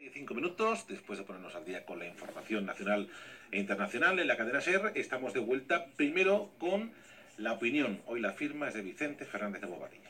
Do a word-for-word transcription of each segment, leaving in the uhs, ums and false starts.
Cinco minutos, después de ponernos al día con la información nacional e internacional en la cadena SER, estamos de vuelta primero con la opinión. Hoy la firma es de Vicente Fernández de Bobadilla.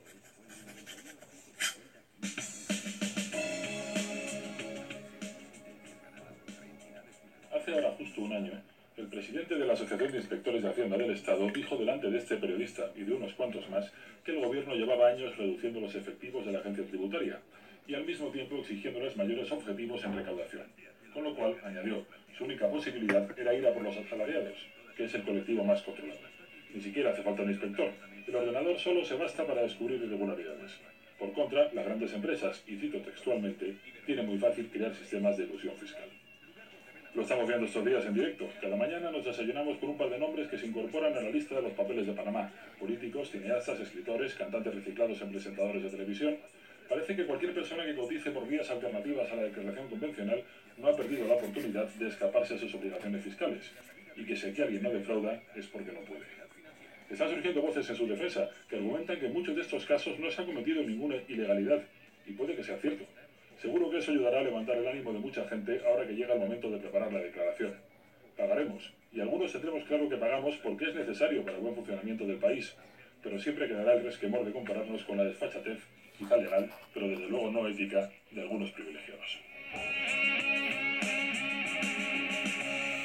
Hace ahora justo un año, el presidente de la Asociación de Inspectores de Hacienda del Estado dijo delante de este periodista y de unos cuantos más que el gobierno llevaba años reduciendo los efectivos de la agencia tributaria y al mismo tiempo exigiéndoles mayores objetivos en recaudación. Con lo cual, añadió, su única posibilidad era ir a por los asalariados, que es el colectivo más controlado. Ni siquiera hace falta un inspector. El ordenador solo se basta para descubrir irregularidades. Por contra, las grandes empresas, y cito textualmente, tienen muy fácil crear sistemas de elusión fiscal. Lo estamos viendo estos días en directo. Cada mañana nos desayunamos con un par de nombres que se incorporan a la lista de los papeles de Panamá. Políticos, cineastas, escritores, cantantes reciclados en presentadores de televisión. Parece que cualquier persona que cotice por vías alternativas a la declaración convencional no ha perdido la oportunidad de escaparse a sus obligaciones fiscales. Y que si aquí alguien no defrauda es porque no puede. Están surgiendo voces en su defensa que argumentan que en muchos de estos casos no se ha cometido ninguna ilegalidad. Y puede que sea cierto. Seguro que eso ayudará a levantar el ánimo de mucha gente ahora que llega el momento de preparar la declaración. Pagaremos, y algunos tendremos claro que pagamos porque es necesario para el buen funcionamiento del país, pero siempre quedará el resquemor de compararnos con la desfachatez, quizá legal, pero desde luego no ética, de algunos privilegiados.